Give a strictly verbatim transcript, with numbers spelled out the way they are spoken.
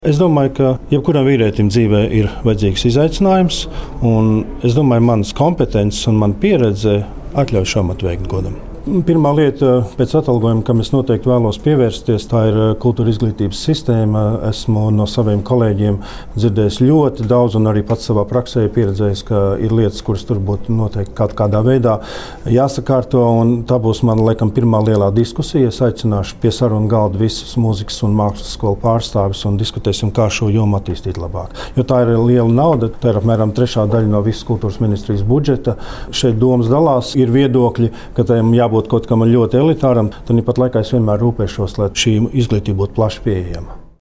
Es domāju, ka jebkuram vīrietim dzīvē ir vajadzīgs izaicinājums, un es domāju, manas kompetences un mana pieredze atļauj šo amatu veikt godam. Pirmā lieta pēc atalgojuma, kam es noteikti vēlos pievērsties, tā ir kultūra izglītības sistēma. Esmu no saviem kolēģiem dzirdējis ļoti daudz, un arī pats savā praksē pieredzējis, ka ir lietas, kuras tur būtu noteikti kaut kādā veidā jāsakārto. Tā būs mana, laikam, pirmā lielā diskusija. Es aicināšu pie sarunu galda visus mūzikas un mākslas skolu pārstāvis un diskutēsim, kā šo jomu attīstīt labāk. Jo tā ir liela nauda, tā ir apmēram trešā daļa no visas kultūras ministrijas budžeta. Šeit domas dalās, ir viedokļi, ka tajam jābūt kaut kam ļoti elitāram, tad pat laikā es vienmēr rūpēšos, lai šī izglītība būtu plaši pieejama.